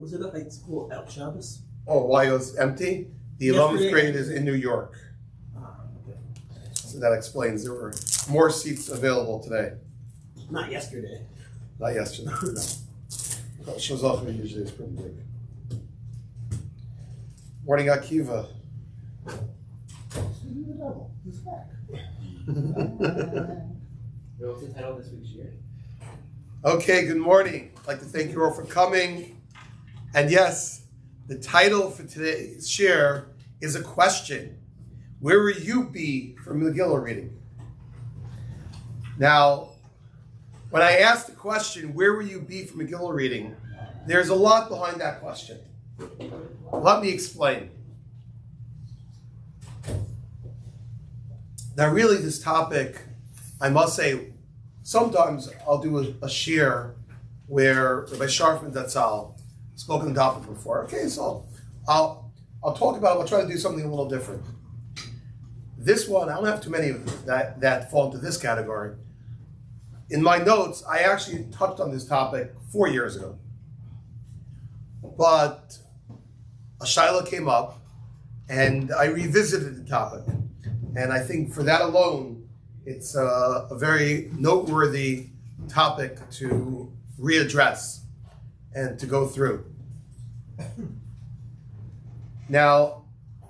Was it a high school at Shabbos? Oh, why it was empty? The 11th grade is in New York. Okay. So that explains there were more seats available today. Not yesterday. Not yesterday, no. Well, it shows off usually it's pretty big. Morning, Akiva. He's back. What's the title of this week's year? Okay, good morning. I'd like to thank you all for coming. And yes, the title for today's share is a question. Where will you be for Megillah reading? Now, when I ask the question, where will you be for Megillah reading, there's a lot behind that question. Let me explain. Now, really, this topic, I must say, sometimes I'll do a share where Rabbi Sharfman Zatzal spoke on the topic before. Okay, so I'll talk about it. I'll try to do something a little different. This one, I don't have too many of that fall into this category. In my notes, I actually touched on this topic 4 years ago. But a Shaila came up, and I revisited the topic. And I think for that alone, it's a very noteworthy topic to readdress and to go through. Now,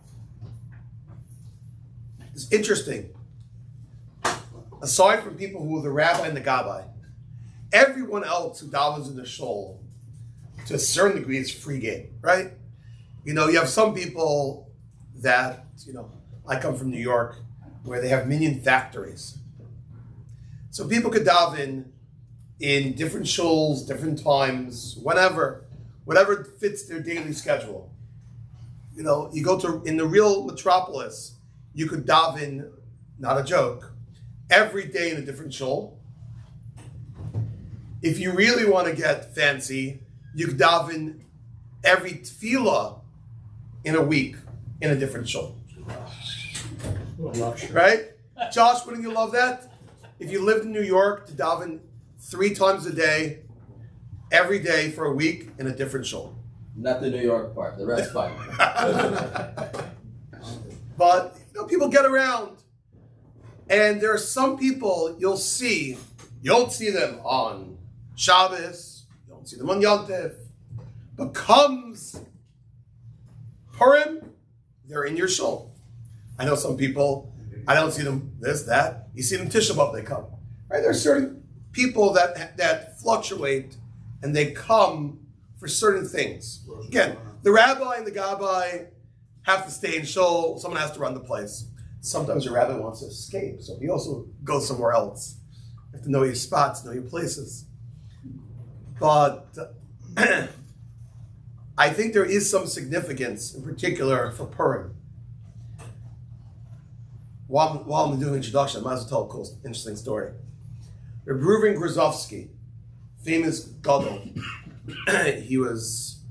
it's interesting. Aside from people who are the rabbi and the gabbai, everyone else who davens in the shul, to a certain degree, is free game, right? You know, you have some people that, I come from New York, where they have minion factories. So people could daven in different shuls, different times, whatever fits their daily schedule. You go to, in the real metropolis, you could daven, not a joke, every day in a different shul. If you really want to get fancy, you could daven every tefillah in a week in a different shul. Right? Josh, wouldn't you love that? If you lived in New York, to daven 3 times a day, every day for a week in a different shul. Not the New York part, the rest fine. But people get around. And there are some people you don't see them on Shabbos, you don't see them on Yom Tov. But comes Purim, they're in your shul. I know some people, I don't see them this, that. You see them Tisha B'Av, they come. Right? There are certain people that fluctuate and they come for certain things. Again, the rabbi and the gabbai have to stay in shul. Someone has to run the place. Sometimes your rabbi wants to escape, so he also goes somewhere else. You have to know your spots, know your places. But I think there is some significance, in particular for Purim. While I'm doing an introduction, I might as well tell a cool, interesting story. Reb Reuven Grozovsky, famous gadol, he was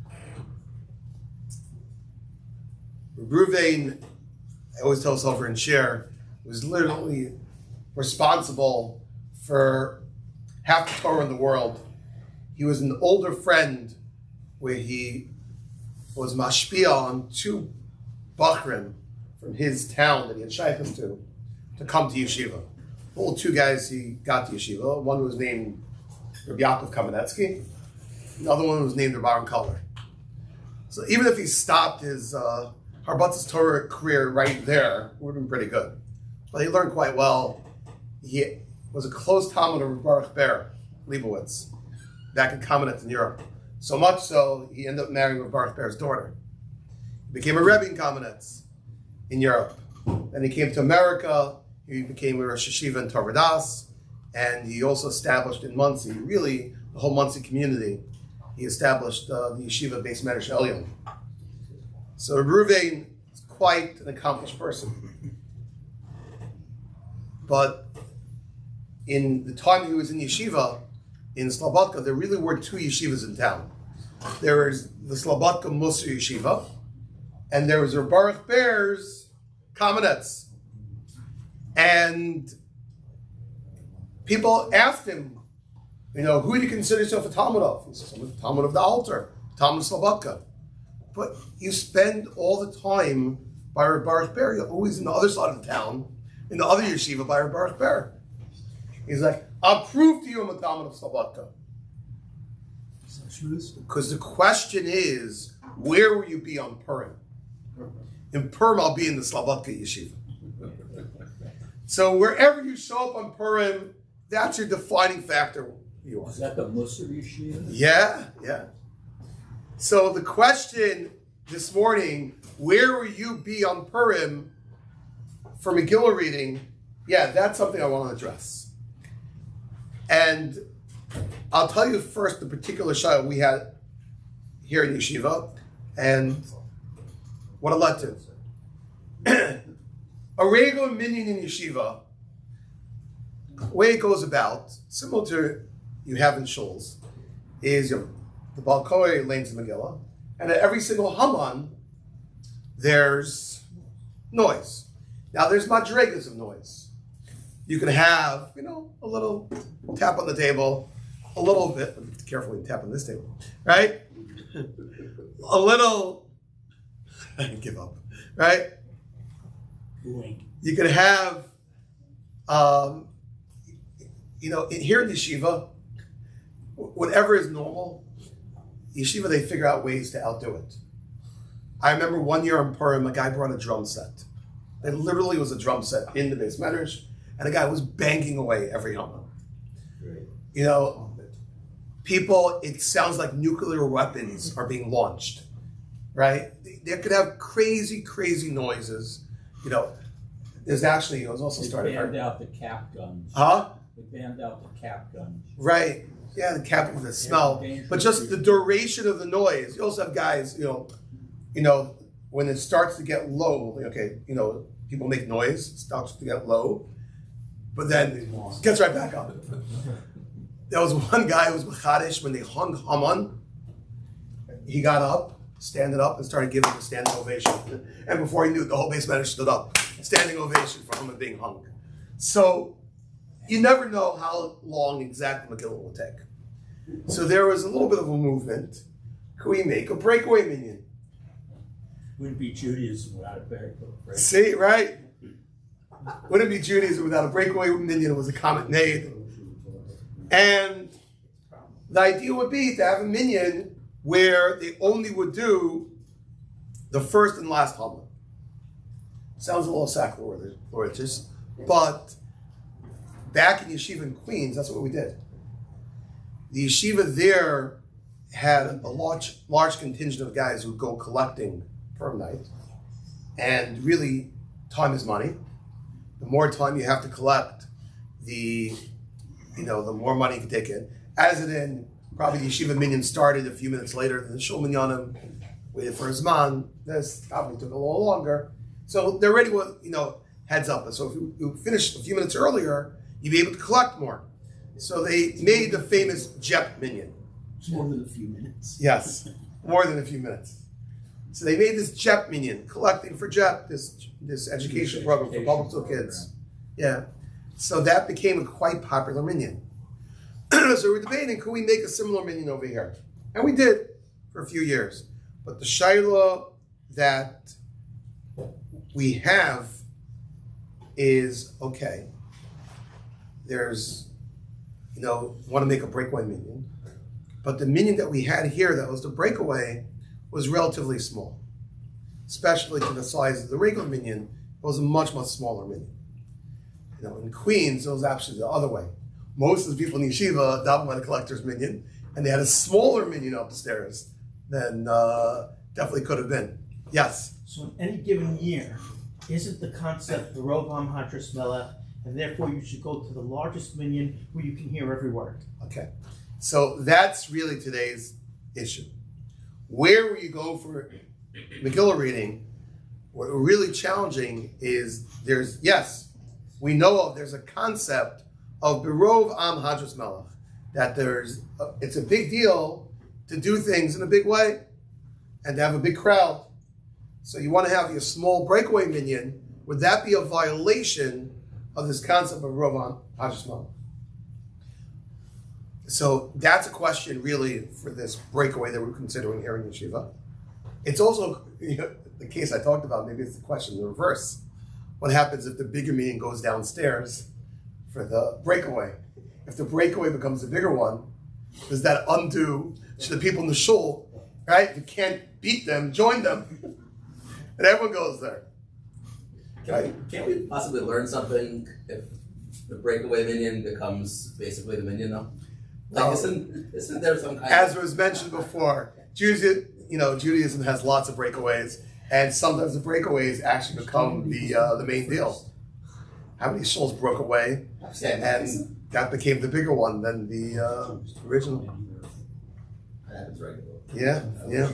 Reb Reuven, I always tell us over and share, was literally responsible for half the Torah in the world. He was an older friend where he was mashpia on 2 bachrim from his town that he had shaykhs to come to yeshiva. All 2 guys he got to yeshiva. One was named Rabbi Yaakov Kamenetsky. Another one was named Rabbi Aaron Koller. So even if he stopped his Harbatz's Torah career right there, it would have been pretty good. But he learned quite well. He was a close talmid of Baruch Ber Leibowitz back in Kamenetz in Europe. So much so, he ended up marrying Baruch Ber's daughter. He became a Rebbe in Kamenetz in Europe. Then he came to America. He became a Rosh Yeshiva in Torah Das, and he also established in Monsey, really the whole Monsey community. He established the yeshiva Beis Medrash Elyon. So Reuven is quite an accomplished person. But in the time he was in yeshiva, in Slobodka, there really were 2 yeshivas in town. There was the Slobodka Musar Yeshiva, and there was Baruch Ber's Kamenetz. And people asked him, who do you consider yourself a talmid of? He says, I'm a talmid of the Alter, Talmud Slobodka. But you spend all the time by Reb Baruch Ber. You're always in the other side of the town, in the other yeshiva by Reb Baruch Ber. He's like, I'll prove to you I'm a Talmud of Slobodka. Because the question is, where will you be on Purim? In Purim, I'll be in the Slobodka yeshiva. So wherever you show up on Purim, that's your defining factor. You are. Is that the Musar yeshiva? Yeah. So the question this morning, where will you be on Purim for Megillah reading? Yeah, that's something I want to address. And I'll tell you first the particular shayla we had here in yeshiva and what it led to. A regular minyan in yeshiva, the way it goes about, similar to you have in shuls, is the Baal Koreh lanes the Megillah, and at every single Haman, there's noise. Now there's madregas of noise. You can have, a little tap on the table, a little bit, be careful when you tap on this table, right? A little, I give up, right? You can have, here in yeshiva, whatever is normal, yeshiva, they figure out ways to outdo it. I remember one year on Purim, a guy brought a drum set. It literally was a drum set in the Beis Medrash, and the guy was banging away every Haman. People, it sounds like nuclear weapons are being launched, right? They could have crazy, crazy noises. There's actually, it was also started. They banned out the cap guns. Huh? They banned out the cap guns. Right. Yeah, the cap with the smell. But just the duration of the noise. You also have guys, when it starts to get low, people make noise, it starts to get low, but then it gets right back up. There was one guy who was Machadish when they hung Haman. He got up, standing up, and started giving a standing ovation. And before he knew it, the whole Beis Medrash stood up. Standing ovation for Haman being hung. So you never know how long exactly Megillah will take. So there was a little bit of a movement. Could we make a breakaway minyan? Wouldn't be Judaism without a breakaway. See, right? Wouldn't be Judaism without a breakaway minyan, was a comment made. And the idea would be to have a minyan where they only would do the first and last Haman. Sounds a little sacrilegious, but back in yeshiva in Queens, that's what we did. The yeshiva there had a large contingent of guys who go collecting per night, and really, time is money. The more time you have to collect, the more money you can take in. As it in, probably the yeshiva minyan started a few minutes later than the shul minyanim, waited for his man. This probably took a little longer. So they're already, heads up. And so if you finish a few minutes earlier, you'd be able to collect more. So they made the famous JEP minyan. More than a few minutes. Yes, more than a few minutes. So they made this JEP minyan, collecting for JEP, this education program for public school kids. Yeah. So that became a quite popular minyan. So we're debating, could we make a similar minyan over here? And we did for a few years. But the shayla that we have is, okay, there's, want to make a breakaway minyan, but the minyan that we had here that was the breakaway was relatively small, especially to the size of the regular minyan. It was a much, much smaller minyan. In Queens, it was actually the other way. Most of the people in yeshiva davened by the collector's minyan, and they had a smaller minyan upstairs than definitely could have been. Yes? So in any given year, isn't the concept the Rovam Hadras Melech, and therefore you should go to the largest minyan where you can hear every word? Okay. So that's really today's issue. Where will you go for Megillah reading? What we're really challenging is there's a concept of Berov Am Hadras Melech, that it's a big deal to do things in a big way and to have a big crowd. So you want to have your small breakaway minyan. Would that be a violation of this concept of Berov Am Hadras Melech? So that's a question really for this breakaway that we're considering here in Yeshiva. It's also the case I talked about, maybe it's the question in reverse. What happens if the bigger meeting goes downstairs for the breakaway? If the breakaway becomes the bigger one, does that undo to the people in the shul, right? If you can't beat them, join them. And everyone goes there. Can't we possibly learn something if the breakaway minion becomes basically the minion though? Like isn't there some kind As was mentioned before, Judaism has lots of breakaways, and sometimes the breakaways actually become the main deal. How many shuls broke away, and that became the bigger one than the original. That happens regularly. Yeah.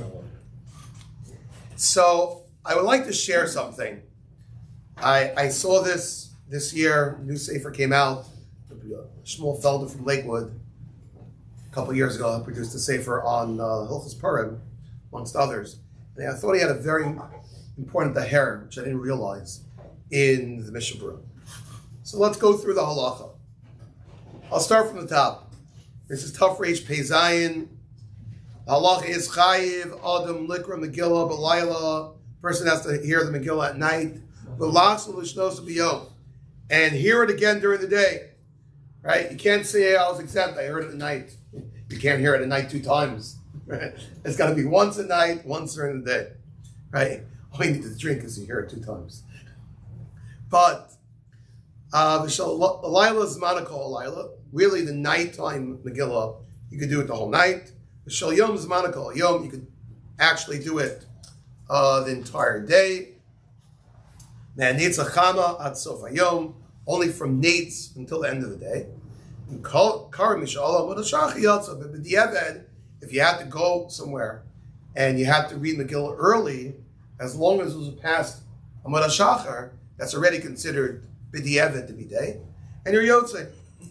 So I would like to share something. I saw this year. New Sefer came out. Shmuel Felder from Lakewood a couple of years ago produced a Sefer on Hilchos Purim, amongst others. And I thought he had a very important daher, which I didn't realize, in the Mishnah Berurah. So let's go through the halacha. I'll start from the top. This is Taf Reish Pei Zayin. The halacha is chayiv adam likra Megillah b'layla. Person has to hear the Megillah at night. And hear it again during the day. Right? You can't say, I was exempt, I heard it at night. You can't hear it at night 2 times. Right? It's got to be once at night, once during the day. Right? All you need to drink is you hear it 2 times. But Layla Zmana Kol Layla, really the nighttime Megillah, you could do it the whole night. The Shal Yom Zmana Kol Yom, you could actually do it the entire day. Neitz Achama Ad Sof Hayom, only from Neitz until the end of the day. And Kar Mishalah Modashach Yatsa, but B'diavad, if you had to go somewhere and you had to read Megillah early, as long as it was past Amud HaShachar, that's already considered B'diavad to be day, and you're Yotzei.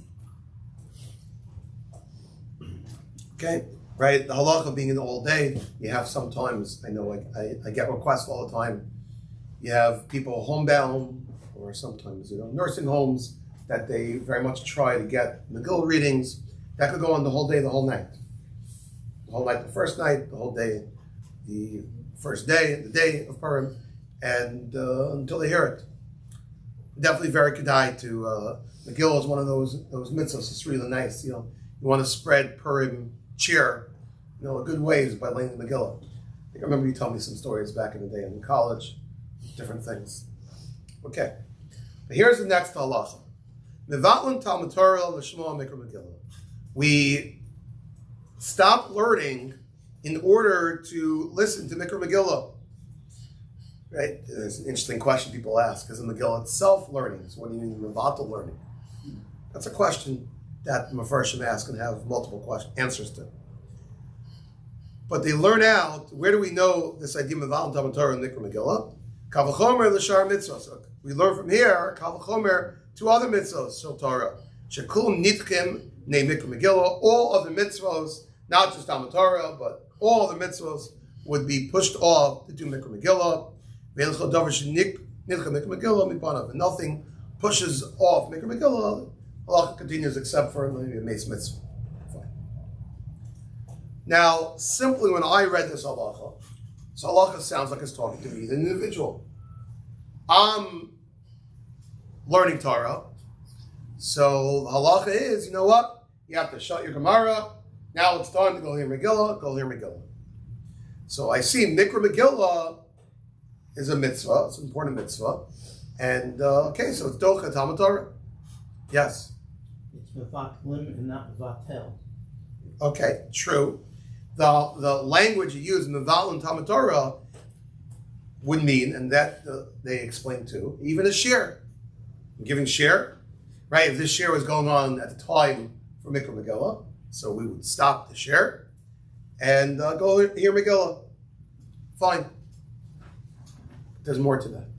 Okay, right? The halacha being in the all day, you have sometimes, I know I get requests all the time, you have people homebound, or sometimes, nursing homes, that they very much try to get Megillah readings. That could go on the whole day, the whole night. The whole night, the first night, the whole day, the first day, the day of Purim, and until they hear it. Definitely very kedai to, Megillah is one of those mitzvahs. It's really nice, you want to spread Purim cheer, a good way is by laying the Megillah. I remember you told me some stories back in the day in college, different things. Okay, but here's the next halacha. Mevatlin Talmud Torah l'shmo mikra Megillah. We stop learning in order to listen to Mikra Megillah. Right? There's an interesting question people ask. Is the Megillah itself learning? So what do you mean Mevatel learning? That's a question that Mefarshim ask and have multiple answers to. But they learn out, where do we know this idea of Mevatel Talmud Torah and Mikra Megillah? Kavachomer l'shar mitzvos. We learn from here, Kavachomer, 2 other mitzvos, Shel Torah. Shekulum nitkim ne Mikra Megillah. All other mitzvos, not just Talmud Torah, but all the mitzvos would be pushed off to do Mikra Megillah. And nothing pushes off Mikra Megillah. Allah continues except for maybe a Meis Mitzvah. Fine. Now, simply when I read this halacha, so halacha sounds like it's talking to me, the individual. I'm learning Torah, so the halacha is, you know what? You have to shut your Gemara. Now it's time to go hear Megillah. Go hear Megillah. So I see Mikra Megillah is a mitzvah. It's an important mitzvah. And okay, so it's Docha Talmud Torah. Yes. It's Mevatlin and not Mevatel. Okay, true. The language you use, Mevatlin Talmud Torah, would mean, and that they explain too, even a share. Giving share, right? If this share was going on at the time for Mikra Megillah, so we would stop the share and go hear Megillah. Fine. There's more to that.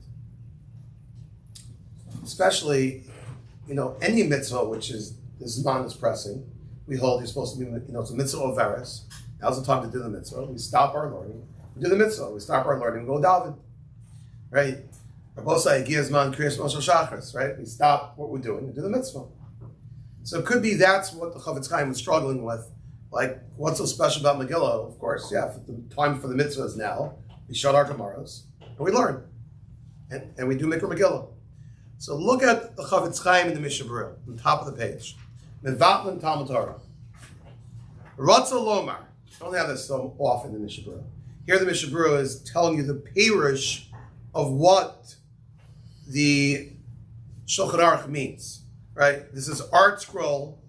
Especially, any mitzvah which is the Zman is pressing, we hold you're supposed to be, it's a mitzvah of Veris. Now's the time to do the mitzvah. We stop our learning. We do the mitzvah. We stop our learning. We go David. Right? Right? We stop what we're doing and do the mitzvah. So it could be that's what the Chavetz Chaim was struggling with. Like, what's so special about Megillah? Of course, yeah, the time for the mitzvah is now. We shut our Gemaras, and we learn. And we do Mikra Megillah. So look at the Chavetz Chaim in the Mishnah Berurah, on the top of the page. Mevatlin Talmud Torah. Ratza Lomar. I don't have this so often in the Mishnah Berurah. Here the Mishnah Berurah is telling you the perush of what the Shulchan Aruch means. Right? This is art scroll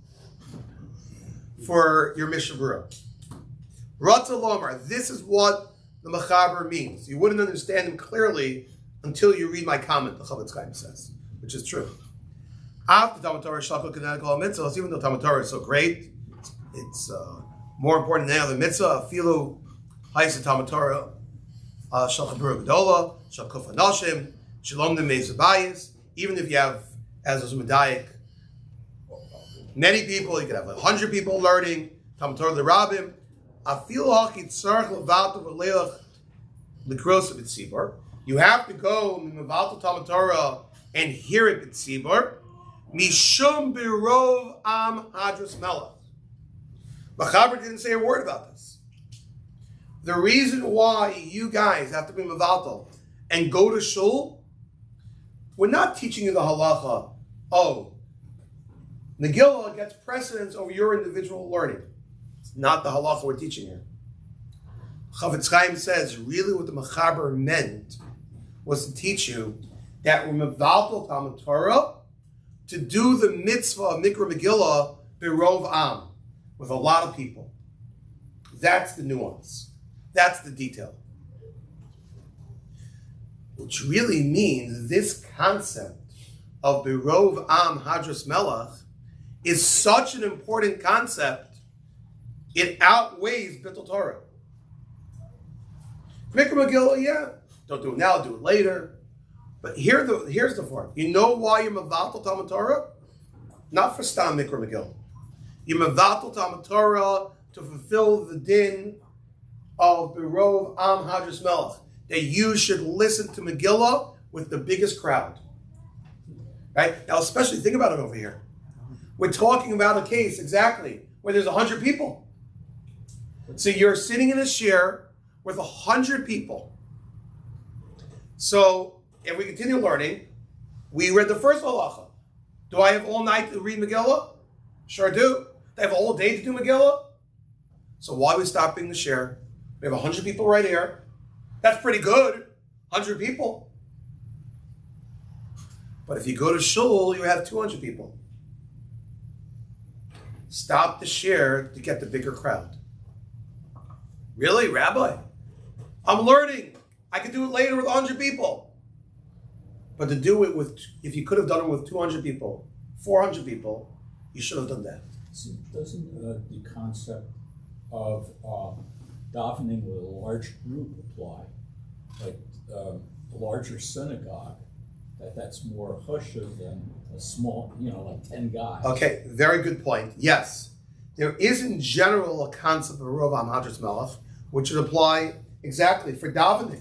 for your Mishnah Berurah. Ratza Lomar. This is what the Mechaber means. You wouldn't understand him clearly until you read my comment, the Chavetz Chaim says, which is true. After Talmud Torah Shlachot Kedei Kol Mitzvahs, even though Talmud Torah is so great, it's more important than any other mitzvah. Filu Haisa Talmud Torah Shlachot Berurah Gedola Shalkuf Anashim Shalom Nemei Zabayis. Even if you have, as was Medayik, many people, you could have 100 people learning Talmud Torah L'Rabim. Afilu Hachit Tzarich Levato V'Leilach L'Kros B'Tzibur. You have to go Mevato Talmud Torah and hear it B'Tzibur. Mishum Birov Am Hadras Melech. Mechaber didn't say a word about this. The reason why you guys have to be Mevato and go to shul, we're not teaching you the halacha. Oh, Megillah gets precedence over your individual learning. It's not the halacha we're teaching here. Chavetz Chaim says really what the Mechaber meant was to teach you that we're Mevato Talmud Torah to do the mitzvah of Mikra Megillah Birov Am, with a lot of people. That's the nuance. That's the detail. Which really means this concept of Birov Am Hadras Melech is such an important concept, it outweighs Bittul Torah. Mikra Megillah, yeah, don't do it now, do it later. But here's the part. You know why you're Mevatel Talmud Torah? Not for Stam Mikra Megillah. You're Mevatel Talmud Torah to fulfill the din of Birov Am Hadras Melech, that you should listen to Megillah with the biggest crowd. Right? Now, especially think about it over here. We're talking about a case, exactly, where there's 100 people. So you're sitting in a share with 100 people. So, if we continue learning, we read the first halacha. Do I have all night to read Megillah? Sure do. Do I have all day to do Megillah? So why are we stopping the share? We have 100 people right here. That's pretty good. 100 people. But if you go to shul, you have 200 people. Stop the share to get the bigger crowd. Really, Rabbi? I'm learning. I could do it later with 100 people. But to do it with, if you could have done it with 200 people, 400 people, you should have done that. So doesn't the concept of davening with a large group apply? Like a larger synagogue, that's more choshev than a small, like 10 guys. Okay, very good point. Yes. There is in general a concept of Birov Am Hadras Melech, which would apply exactly for davening.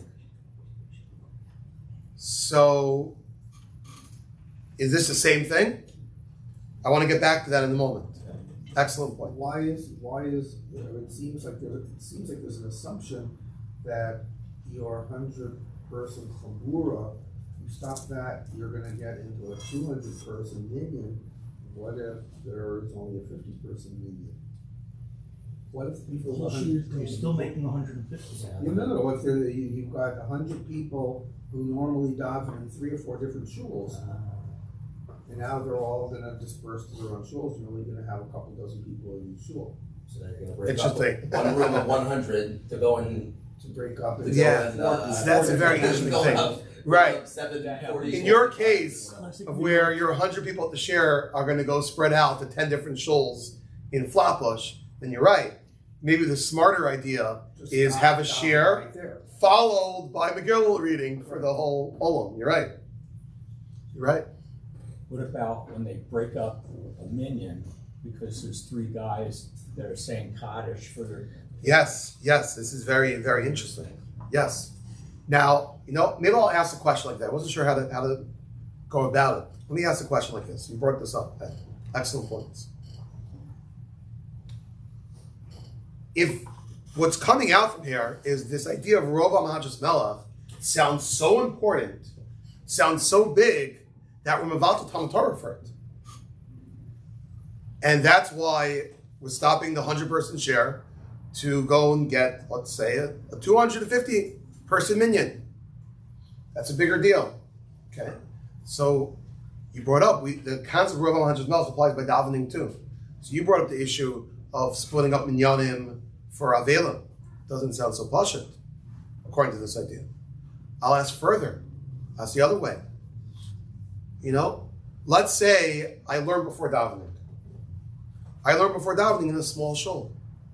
So, is this the same thing? I want to get back to that in a moment. Excellent point. Why is it seems like there's an assumption that your 100-person chabura, you stop that, you're going to get into a 200-person minyan. What if there is only a 50-person minyan? What if people? You're still making 150. No. If you've got 100 people who normally daven in 3 or 4 different shuls, and now they're all going to disperse to their own shuls. You're only going to have a couple dozen people in each shul. So they're going to break up one room of 100 to go in. To break up. Yeah, that's a very interesting thing. Right. 740. In your case, of where your 100 people at the share are going to go spread out to 10 different shuls in Flatbush, then you're right. Maybe the smarter idea is have a share right followed by Megillah reading for the whole Olam. You're right. You're right. What about when they break up a minyan because there's 3 guys that are saying Kaddish for their... Yes, this is very, very interesting. Yes. Now, maybe I'll ask a question like that. I wasn't sure how to go about it. Let me ask a question like this. You brought this up. Excellent points. If what's coming out from here is this idea of Rovam Hachas Melech sounds so important, sounds so big, that we're mevatel Talmud Torah for it. And that's why we're stopping the 100-person share to go and get, let's say, a 250-person minyan. That's a bigger deal. Okay? So you brought up, the concept of Rovam Hachas Melech applies by davening too. So you brought up the issue of splitting up minyanim for Avelim. Doesn't sound so pashut, according to this idea. I'll ask further. That's the other way. You know, let's say I learned before davening. I learned before davening in a small shul.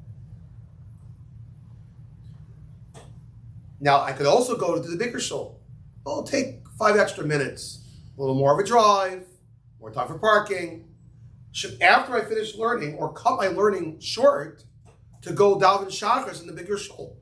Now, I could also go to the bigger shul. It'll take 5 extra minutes, a little more of a drive, more time for parking. Should, after I finish learning, or cut my learning short, to go daven shachris in the bigger shul?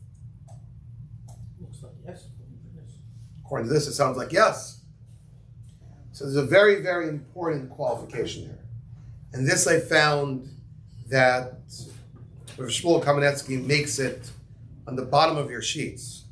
Looks like yes. According to this, it sounds like yes. So there's a very, very important qualification here. And this I found that Rav Shmuel Kamenetsky makes it on the bottom of your sheets.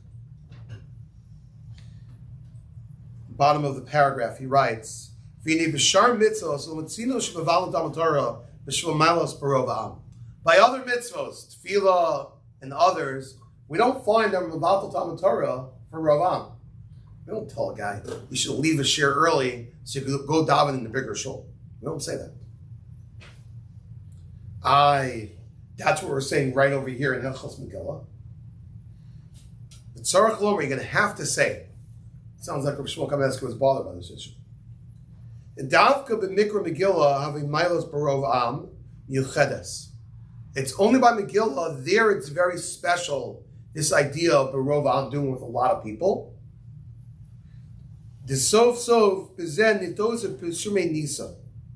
Bottom of the paragraph, he writes, "V'nei b'shar mitzvos u'mitzino shebavalim Talmud Torah b'shvil malos barov ha'am." By other mitzvos, tefillah and others, we don't find them mevatel Talmud Torah for Ravam. We don't tell a guy you should leave a share early so you can go daven in the bigger shul. We don't say that. That's what we're saying right over here in Hilchos Megillah. The Tzarech Lomer, you're going to have to say it. It sounds like Rav Shmuel Kamenetsky was bothered by this issue. And Davka b'mikra Megillah having milos barov am yuchedes. It's only by Megillah, there it's very special, this idea of barov am doing with a lot of people. The sof bezen nitosa pesumei nisa.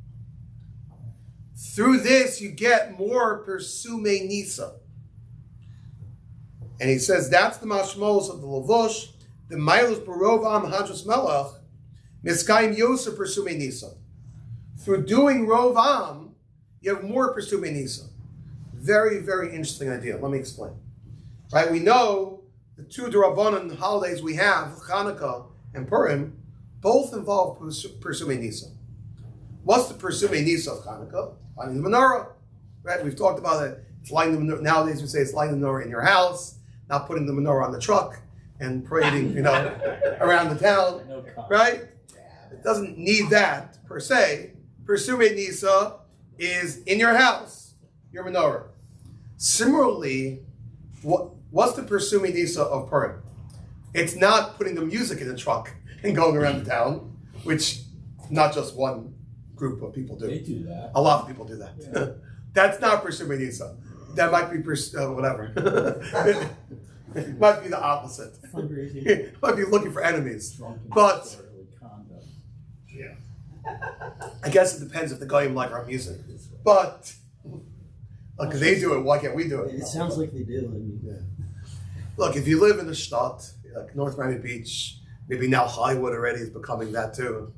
Through this, you get more Persumei Nisa. And he says that's the mashmos of the Lavush, the Mailos Barovam Hachas Melech, Miskayim Yosef Persumei Nisa. Through doing Rovam, you have more Persumei Nisa. Very, very interesting idea. Let me explain. Right? We know the two D'Rabbanan holidays we have, Hanukkah and Purim, both involve Persumei Nisa. What's the Persumei Nisa of Hanukkah? Lighting the menorah, right? We've talked about it. It's lighting the menorah. Nowadays we say it's lighting the menorah in your house, not putting the menorah on the truck and parading, around the town, right? It doesn't need that per se. Persumei Nisa is in your house, your menorah. Similarly, what's the Persumei Nisa of Purim? It's not putting the music in the truck and going around the town, which not just one group of people do. They do that. A lot of people do that. Yeah. That's not Persumei Nisa. That might be whatever. It might be the opposite. Fundraising. Might be looking for enemies. Drunken But disorderly conduct. yeah, I guess it depends if the Goyim like our music. But look, if they do it, why can't we do it? It sounds like they do. Yeah. Look, if you live in a shtat, like North Miami Beach, maybe now Hollywood already is becoming that too.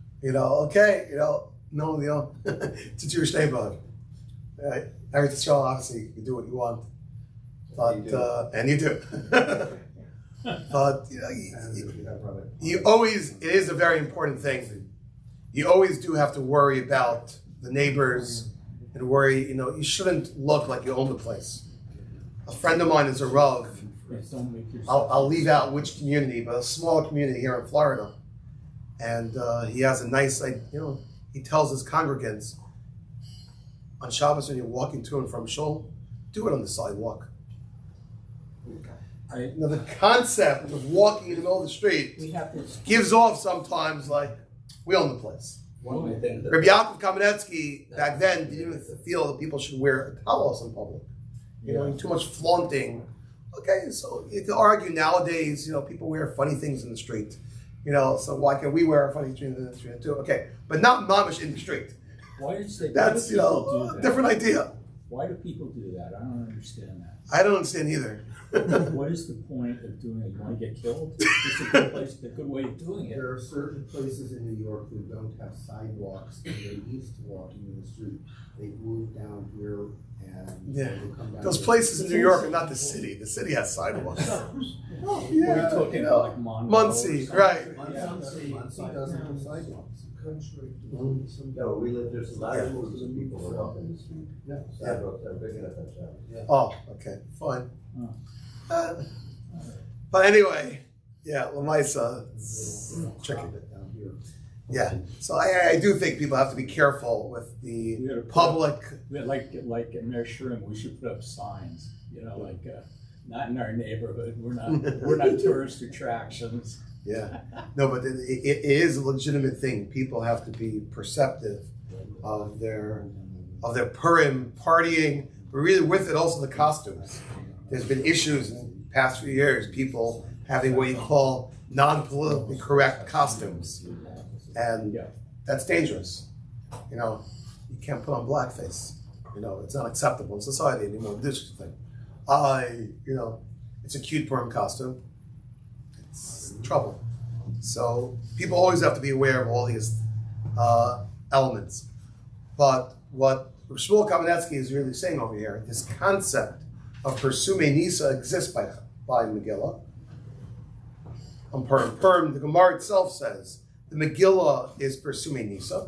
It's a Jewish neighborhood. Eretz Yisrael, obviously, you do what you want. But, and you do. But, you always, it is a very important thing. You always do have to worry about the neighbors and worry, you shouldn't look like you own the place. A friend of mine is a Rav. I'll leave out which community, but a smaller community here in Florida. And he has a nice, he tells his congregants, on Shabbos when you're walking to and from shul, do it on the sidewalk. The concept of walking in the middle of the street gives off sometimes like, we own the place. Rabbi Yaakov Kamenetsky back then didn't even feel that people should wear talos in public. Too much flaunting. Okay, so you can argue nowadays, people wear funny things in the street. So why can't we wear a funny thing in the street too? Okay, but not mamish in the street. Why did they? That's a different idea. Why do people do that? I don't understand that. I don't understand either. What is the point of doing it? You want to get killed? It's a good place, a good way of doing it. There are certain places in New York that don't have sidewalks, and they're used to walking in the street. They moved down here and Yeah. they come down. Those here. places in New York are not the city. The city has sidewalks. Oh, What are yeah, you talking you about, know, like Monroe? Muncie, or something? right. Muncie doesn't have sidewalks. No, we lived there since I was moved to the people were up in the street. Yeah. Sidewalks are big enough at that. Oh, okay, fine. Oh. But anyway, yeah, Lamaisa, tricky. Down here. Yeah, so I do think people have to be careful with We the gotta put public. Like in Mershurim, we should put up signs, like, not in our neighborhood, we're not tourist attractions. Yeah, no, but it is a legitimate thing. People have to be perceptive of their Purim partying, but really with it also the costumes. There's been issues in the past few years, people having what you call non-politically correct costumes, and Yeah. that's dangerous. You can't put on blackface. It's not acceptable in society anymore. This thing, it's a cute Purim costume. It's trouble. So people always have to be aware of all these elements. But what Shmuel Kamenetsky is really saying over here, this concept of Persume Nisa exists by Megillah. On Purim, the Gemara itself says the Megillah is Persume Nisa.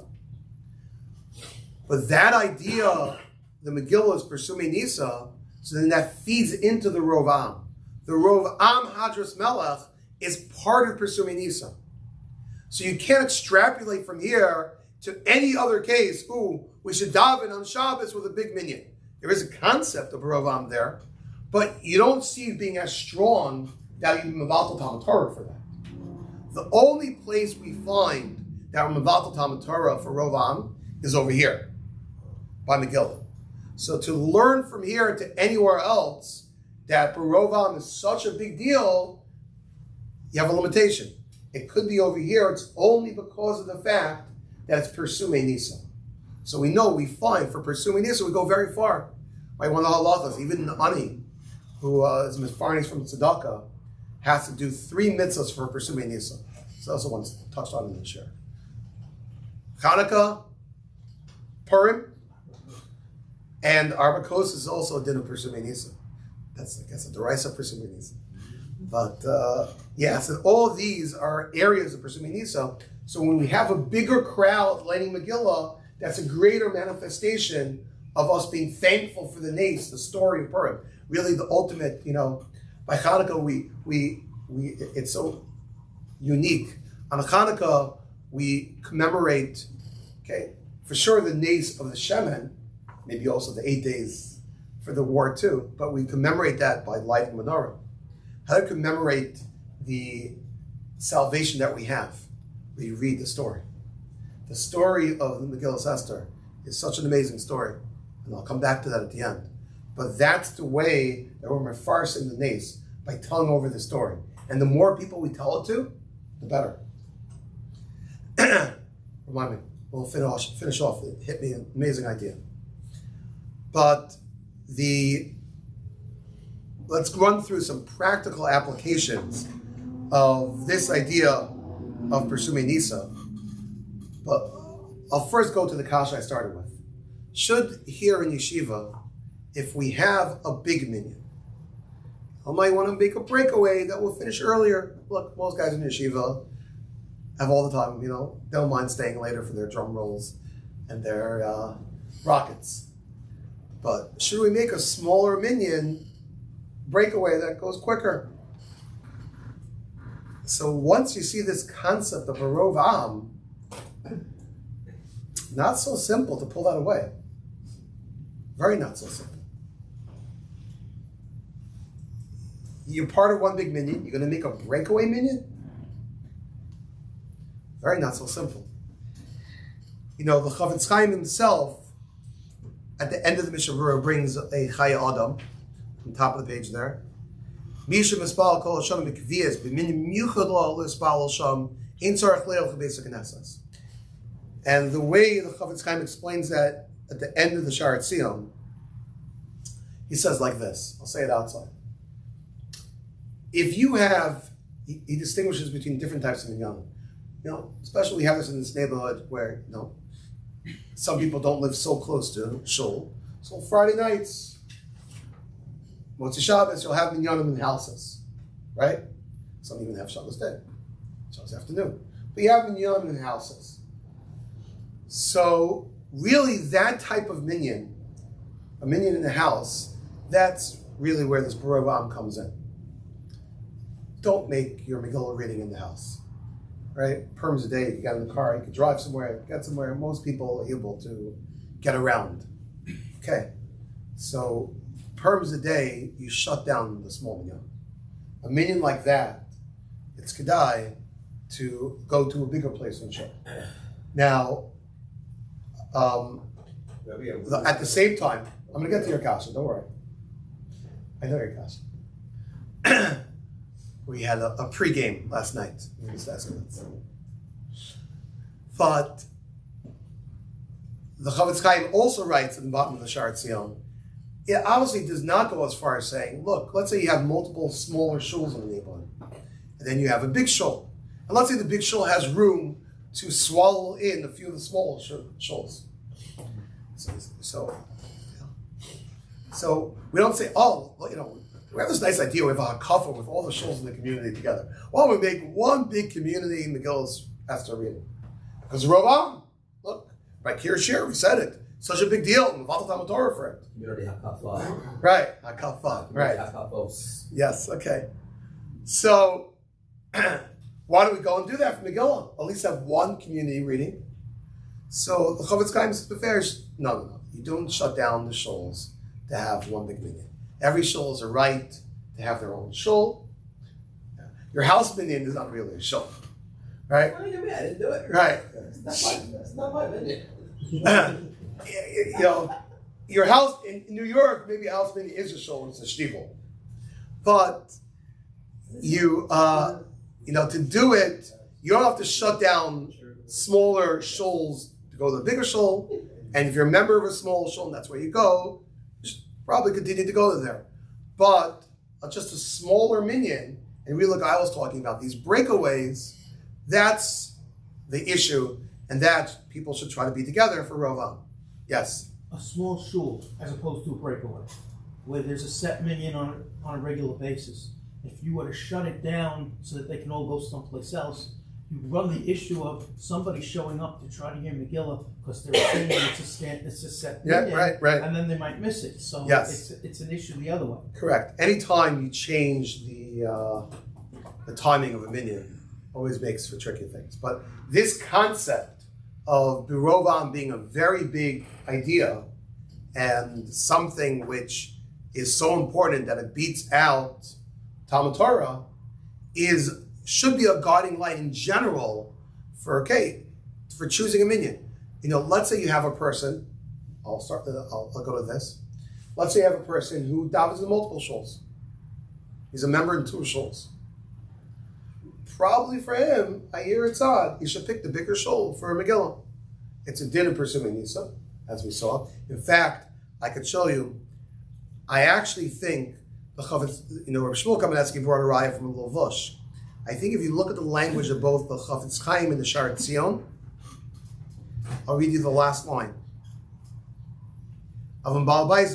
But that idea, the Megillah is Persume Nisa, so then that feeds into the Rov Am. The Rov Am Hadras Melech is part of Persume Nisa. So you can't extrapolate from here to any other case, we should daven on Shabbos with a big minyan. There is a concept of Rov Am there, but you don't see it being as strong that you mevatel Talmud Torah for that. The only place we find that we're mevatel Talmud Torah for Rov Am is over here, by Megillah. So to learn from here to anywhere else that Rov Am is such a big deal, you have a limitation. It could be over here, it's only because of the fact that it's Persume Nisa. So we find for Persume Nisa, we go very far. Like one of the halachas, even Ani, who is Misfarnis from Tzedakah, has to do 3 mitzvahs for Persume Nisa. So that's the one touched on in the share. Hanukkah, Purim, and Arba Kos is also a din of Persume Nisa. That's, I guess, a derisa Persume Nisa. But so all of these are areas of Persume Nisa. So when we have a bigger crowd lighting Megillah, that's a greater manifestation of us being thankful for the nace, the story of Purim. Really, the ultimate, by Hanukkah, we it's so unique. On Hanukkah, we commemorate, for sure the nace of the Shemen, maybe also the 8 days for the war too, but we commemorate that by lighting menorah. How to commemorate the salvation that we have? We read the story. The story of the Megillah Esther is such an amazing story, and I'll come back to that at the end. But that's the way that we're mefarsing the nace, by telling over the story. And the more people we tell it to, the better. Remind me, we'll finish off. It hit me an amazing idea. But let's run through some practical applications of this idea of Persume Nisa. But I'll first go to the kasha I started with. Should here in yeshiva, if we have a big minyan, I might want to make a breakaway that will finish earlier. Look, most guys in yeshiva have all the time, they don't mind staying later for their drum rolls and their rockets. But should we make a smaller minyan breakaway that goes quicker? So once you see this concept of a Rov Am, not so simple to pull that away. Very not so simple. You're part of one big minyan, you're going to make a breakaway minyan? Very not so simple. The Chavetz Chaim himself, at the end of the Mishnah Berurah, brings a Chaya Adam, on top of the page there. Misha Mispal Kol Hashem Mikviyas, B'min Miuchad Lo L'Ispal Hashem, Ein Tzarech Leil Ch'Beis HaKnesses. And the way the Chavetz Chaim explains that at the end of the Sha'ar Tzion He says like this. I'll say it outside. If you have, he distinguishes between different types of minyanim. You know, especially we have this in this neighborhood where, you know, some people don't live so close to shul. So Friday nights, Motzei Shabbos, you'll have minyanim in houses, right? Some even have Shabbos day, Shabbos afternoon. But you have minyanim in houses. So really that type of minyan, a minyan in the house, that's really where this B'rov Am comes in. Don't make your Megillah reading in the house, right? Perms a day, you got in the car, you can drive somewhere, get somewhere. Most people are able to get around. Okay, so perms a day, you shut down the small minyan. A minyan like that, it's kedai to go to a bigger place and shul. Now, at the same time, I'm going to get to your kasha, don't worry. I know your kasha. We had a pre-game last night. But the Chavetz Chaim also writes at the bottom of the Sha'ar Tzion, it obviously does not go as far as saying, look, let's say you have multiple smaller shuls in the neighborhood, and then you have a big shul. And let's say the big shul has room to swallow in a few of the smaller shuls. So we don't say, oh, you know, we have this nice idea, we have a hakafa with all the shuls in the community together. Well, we make one big community in Megillah's Esther reading. Because Rav Am, look, by Kirshir, we said it. Such a big deal, and Mevatel Talmud Torah for it. Community hakafa. Right, hakafa, right. Hakafos. Yes, okay. So, why don't we go and do that for Megillah? At least have one community reading. So the Chavetz Chaim prefers, no. You don't shut down the shuls to have one big minyan. Every shul has a right to have their own shul. Your house minyan is not really a shul, right? What do you mean? I didn't do it. Right. That's not my minyan. You know, your house in New York, maybe a house minyan is a shul, it's a shtivel. But you know, to do it, you don't have to shut down smaller shuls to go to the bigger shul. And if you're a member of a small shul and that's where you go, you should probably continue to go there. But just a smaller minyan, and really like I was talking about, these breakaways, that's the issue, and that people should try to be together for Rav Am. Yes? A small shul as opposed to a breakaway, where there's a set minyan on a regular basis. If you were to shut it down so that they can all go someplace else, you run the issue of somebody showing up to try to hear Megillah because they're saying it's a set minyan, right. and then they might miss it. So Yes. it's an issue the other way. Correct. Anytime you change the timing of a minyan, always makes for tricky things. But this concept of B'rov Am being a very big idea and something which is so important that it beats out Talmud Torah should be a guiding light in general for choosing a minyan. You know, let's say you have a person. I'll go to this. Let's say you have a person who davens in multiple shuls. He's a member in two shuls. Probably for him, I hear it's odd. He should pick the bigger shul for a Megillah. It's a din of pursuing Nisa, as we saw. In fact, I could show you. I actually think the Chavetz, Rabbi Shmuel Kamenetsky brought a raya from Lovush. I think if you look at the language of both the Chavetz Chaim and the Sha'ar Tzion, I'll read you the last line. If a Baal Bayis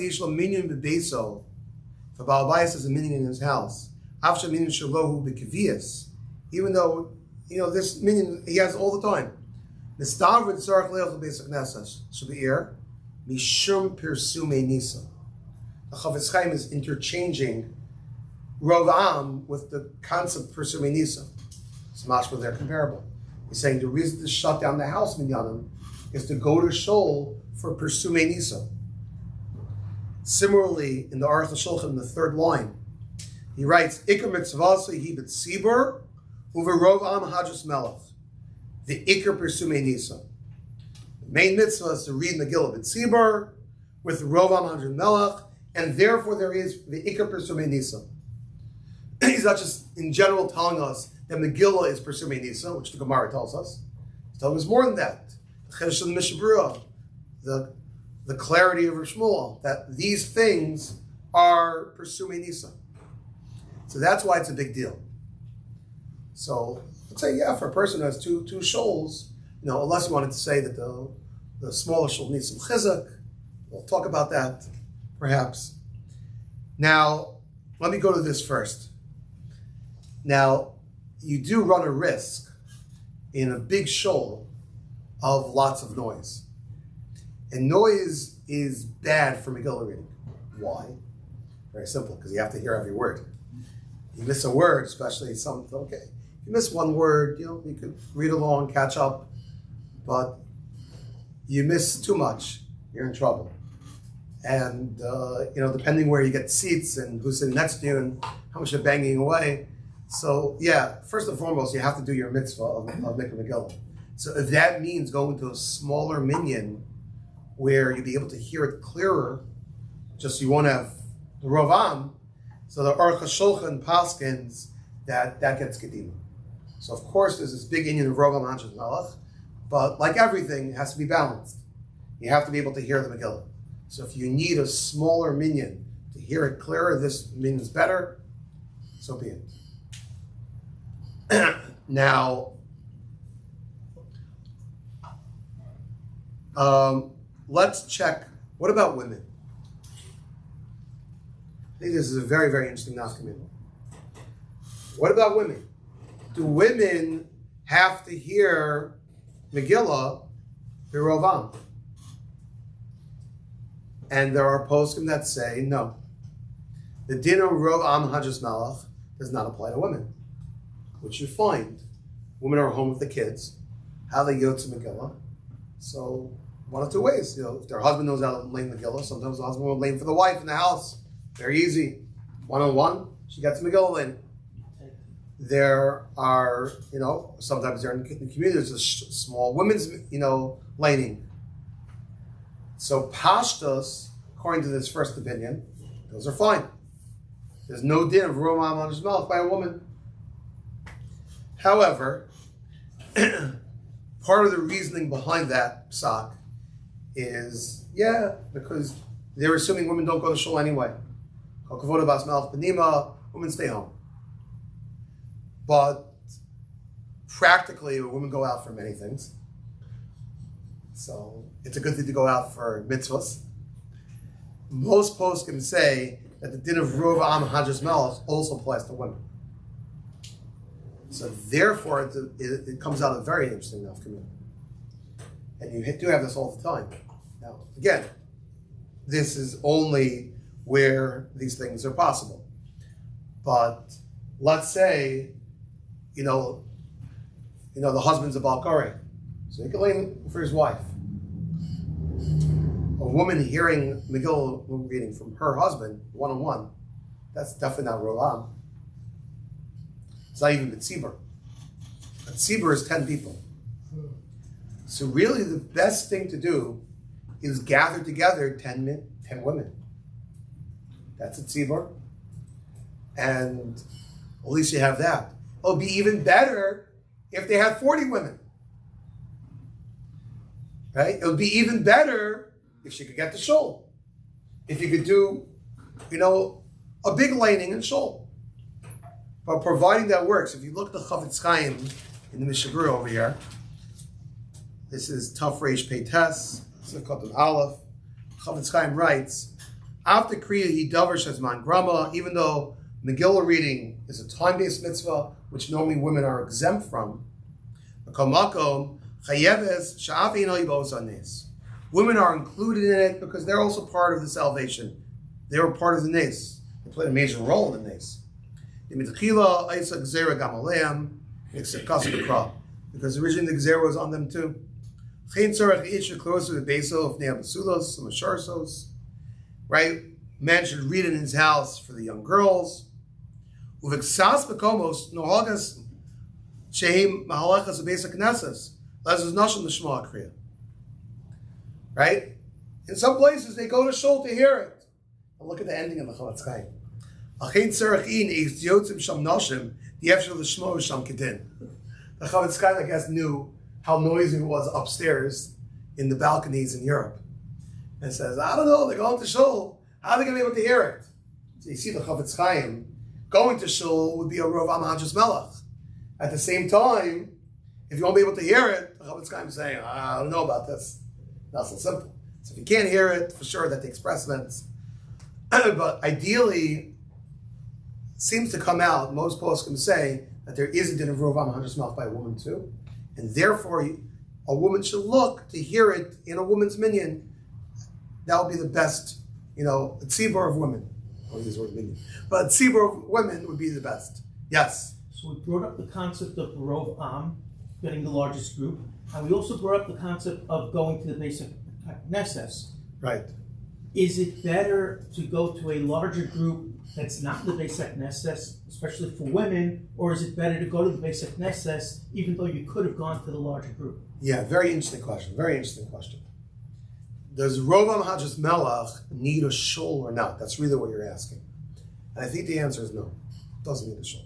has a minyan in his house, even though, this minyan he has all the time. The Chavetz Chaim is interchanging Rav Am with the concept for Sumei Nisa. It's mashma, they're comparable. He's saying the reason to shut down the house minyanim is to go to shul for Persumei Nisa. Similarly, in the Aruch HaShulchan, the third line, he writes, Iker mitzvah he b'tzibur uve Rav Am hadras melech. The Iker Persumei Nisa. The main mitzvah is to read Megillah b'tzibur with Rav Am hadras melech, and therefore there is the Iker Persumei Nisa. He's not just in general telling us that Megillah is Persumei Nisa, which the Gemara tells us. He's telling us more than that. The Chedesh of the Mishnah Berurah, the clarity of Rav Shmuel, that these things are pursuing Nisa. So that's why it's a big deal. So let's say, yeah, for a person who has two shuls, unless you wanted to say that the smaller shul needs some chizuk, we'll talk about that, perhaps. Now, let me go to this first. Now, you do run a risk in a big shul of lots of noise. And noise is bad for Megillah reading. Why? Very simple, because you have to hear every word. You miss a word, especially something, okay. You miss one word, you could read along, catch up, but you miss too much, you're in trouble. And, depending where you get seats and who's sitting next to you and how much you're banging away. So, yeah, first and foremost, you have to do your mitzvah of Mikra Megillah. So if that means going to a smaller minyan where you'll be able to hear it clearer, just you won't have the Ravam, so the Aruch HaShulchan Paskins, that gets Kedima. So of course there's this big Inyan of Ravam Hanshas Melech, but like everything, it has to be balanced. You have to be able to hear the Megillah. So if you need a smaller minyan to hear it clearer, this minyan's better, so be it. Now, let's check, what about women? I think this is a very, very interesting nafkamina. What about women? Do women have to hear Megillah b'rovam? And there are poskim that say no. The din of Rov Am Hajjas Malach does not apply to women, which you find. Women are home with the kids. How they go to Megillah? So one of two ways. If their husband knows how to lane Megillah, sometimes the husband will lane for the wife in the house. Very easy. One-on-one, she gets Megillah lane. There are, sometimes they're in the community, there's a small women's, laning. So pashtos, according to this first opinion, those are fine. There's no din of Romam on his mouth by a woman. However, part of the reasoning behind that psak is, because they're assuming women don't go to shul anyway. Women stay home. But practically, women go out for many things. So it's a good thing to go out for mitzvahs. Most posts can say that the din of Rov Am Hajjas Melech also applies to women. So therefore, it comes out a very interesting nafkamina. And you do have this all the time. Now, again, this is only where these things are possible. But let's say, the husband's a Balkari, so he can lay for his wife. A woman hearing Megillah reading from her husband, one-on-one, that's definitely not Rolam. It's not even B'tzibur. B'tzibur is 10 people. So really the best thing to do is gather together 10 women. That's a tzibur. And at least you have that. It'll be even better if they had 40 women. Right? It would be even better if she could get the shul. If you could do, a big laning in shul. But providing that works, if you look at the Chavetz Chaim in the Mishabur over here, this is Taf Reish Pei Tes, Sivkotam Aleph. Chavetz Chaim writes, after Kriya he davar shezman grama, even though Megillah reading is a time-based mitzvah, which normally women are exempt from, women are included in it because they're also part of the salvation. They were part of the nes. They played a major role in the nes. Because originally the gzera was on them too. Right? Man should read it in his house for the young girls. Right? In some places they go to shul to hear it. And look at the ending of the Chavetz Chaim. The Chavetz Chaim, I guess, knew how noisy it was upstairs in the balconies in Europe. And says, I don't know, they're going to shul. How are they going to be able to hear it? So you see the Chavetz Chaim going to shul would be a Rov Am Hadras Melech. At the same time, if you won't be able to hear it, the Chavetz Chaim is saying, I don't know about this. Not so simple. So if you can't hear it, for sure that takes precedence. But ideally, seems to come out, most poskim say that there is a din of Rov Am Hadras Melech by a woman too. And therefore, a woman should look to hear it in a woman's minyan. That would be the best, a tzibur of women. I don't use the word minyan. But a tzibur of women would be the best. Yes? So we brought up the concept of Rov Am, getting the largest group, and we also brought up the concept of going to the basic Knesset. Right. Is it better to go to a larger group that's not the basic Knesset, especially for women, or is it better to go to the basic Knesset even though you could have gone to the larger group? Yeah, very interesting question. Very interesting question. Does Rov Am Hadras Melech need a shul or not? That's really what you're asking. And I think the answer is no. It doesn't need a shul.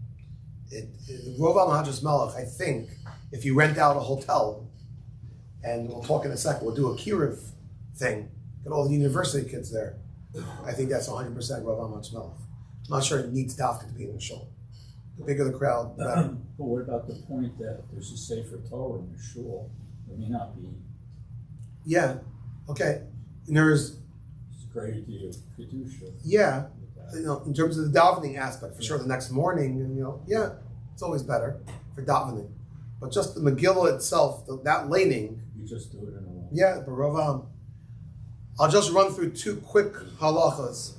Rov Am Hadras Melech, I think, if you rent out a hotel, and we'll talk in a second, we'll do a kiruv thing, get all the university kids there. I think that's 100% Rov Am Hadras Melech. I'm not sure it needs dafka to be in the shul. The bigger the crowd, the better. But what about the point that there's a Sefer Torah in the shul? There may not be. Yeah, okay. And there's, It's greater to your kedusha. yeah, with that. in terms of the davening aspect, for sure the next morning, and yeah, it's always better for davening. But just the Megillah itself, that laning, You just do it in a row. yeah, Barov Am. I'll just run through two quick halachas.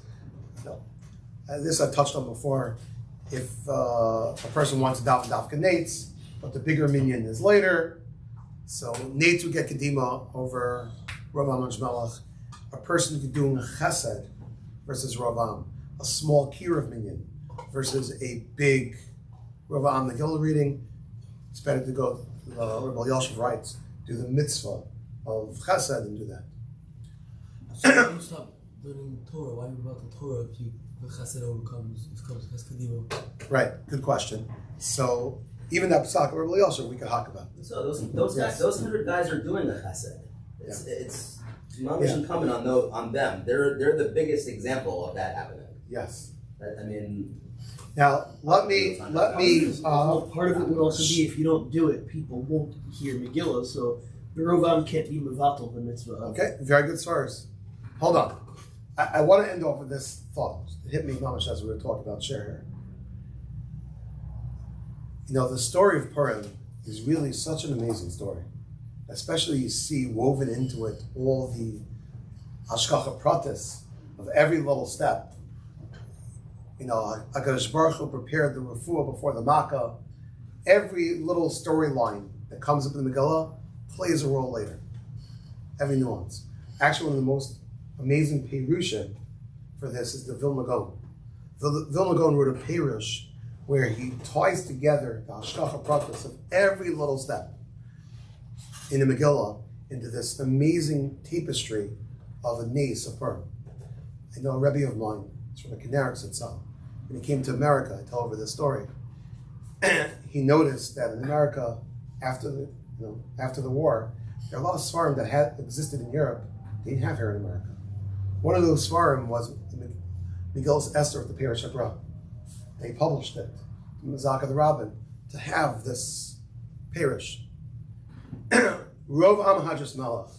This I've touched on before. If a person wants to daven dafka nates, but the bigger minyan is later, so nates would get kedima over Rov Am Hadras Melech. A person could do a chesed versus Rov Am, a small kiruv minyan versus a big Rov Am Megillah reading. It's better to go. Rabbi Yoshev writes, do the mitzvah of chesed and do that. So when you stop learning Torah, why about the Torah if Chesed overcomes Kedima? Right, good question. So even that psak of Rabbi Yosef we could talk about. So those guys, those 100 guys are doing the chesed. It's mamish incumbent on them. They're the biggest example of that happening. Yes. I mean, Now let me. Part of it would also be if you don't do it, people won't hear Megillah, so the Rov Am can't be mevatel the mitzvah. Okay, very good source. Hold on. I want to end off with this thought. It hit me, mamish, as we were talking about share here. The story of Purim is really such an amazing story. Especially you see woven into it all the hashkacha pratis of every little step. HaKadosh Baruch Hu prepared the refuah before the makkah. Every little storyline that comes up in the Megillah plays a role later. Every nuance. Actually, one of the most amazing Perushim for this is the Vilna Gaon. The Vilna Gaon wrote a Perush where he ties together the hashkacha pratis of every little step in the Megillah into this amazing tapestry of a nace of Purim. I know a Rebbe of mine, it's from the Kinneret itself. When he came to America, I tell over this story. He noticed that in America, after the war, there are a lot of svarim that had existed in Europe they didn't have here in America. One of those svarim was Megillus Esther of the Parish of Ra. They published it, Mazaka the Rabbin, to have this parish. Rov Am Hadras Melech,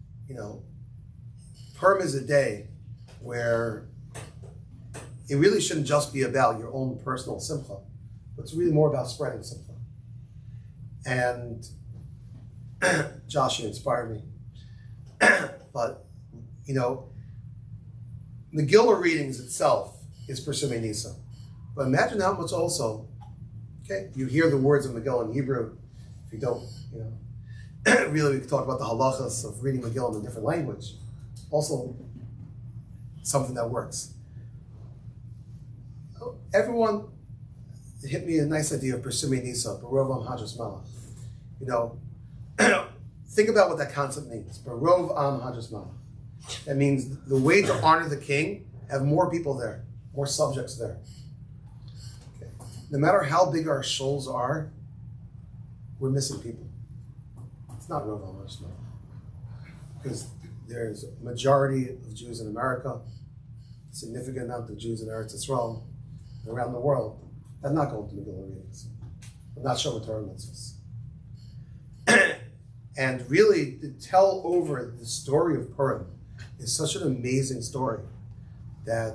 Purim is a day where it really shouldn't just be about your own personal simcha, but it's really more about spreading simcha. And Josh, you inspired me. But, Megillah readings itself is Persumei Nisa. But imagine how much also, you hear the words of Megillah in Hebrew. If you don't, really we could talk about the halachas of reading Megillah in a different language. Also, something that works. Everyone hit me a nice idea of Persumei Nisa, Barov Am Hadras Melech. Think about what that concept means. Barov Am Hadras Melech. That means the way to honor the king, have more people there, more subjects there. Okay. No matter how big our shuls are, we're missing people. It's not Barov Am Hadras Melech. Because there's a majority of Jews in America. significant amount of Jews in Eretz Yisrael around the world that are not going to Megillah readings. I'm not sure what Torah mitzvahs. And really, to tell over the story of Purim is such an amazing story that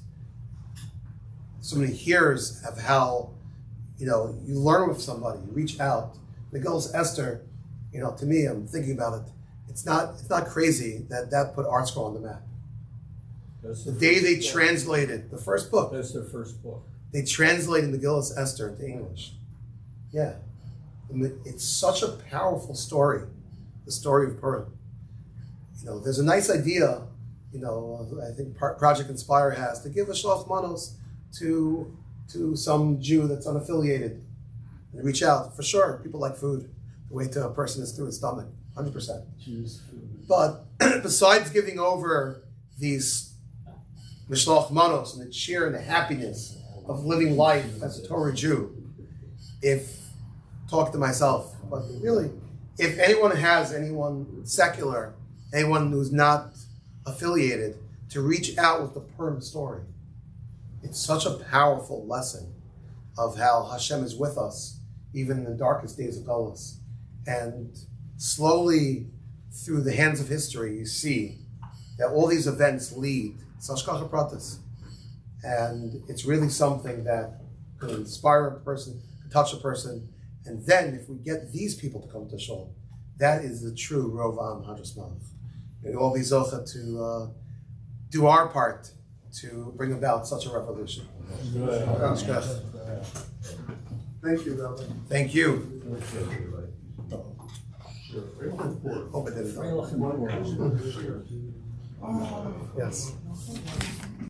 so many hears of how, you learn with somebody, you reach out. Megillus Esther, to me, I'm thinking about it. It's not crazy that put ArtScroll on the map. The day they translated the first book. That's their first book. They translated Megillus Esther into English. Yeah. It's such a powerful story, the story of Purim. There's a nice idea, I think Project Inspire has, to give a shloch manos to some Jew that's unaffiliated and reach out. For sure, people like food. The way to a person is through his stomach, 100%. Choose food. But besides giving over these mishloch manos and the cheer and the happiness of living life as a Torah Jew, talk to myself, but really, if anyone secular, anyone who's not affiliated, to reach out with the Purim story, it's such a powerful lesson of how Hashem is with us, even in the darkest days of Golus. And slowly, through the hands of history, you see that all these events lead. It's Hashgacha Pratis. And it's really something that could inspire a person, could touch a person. And then, if we get these people to come to Shul, that is the true Rov Am Hadras Malach. May we all be zocha to do our part to bring about such a revolution. Thank you, Rabbi. Thank you. Hope I did it. Yes.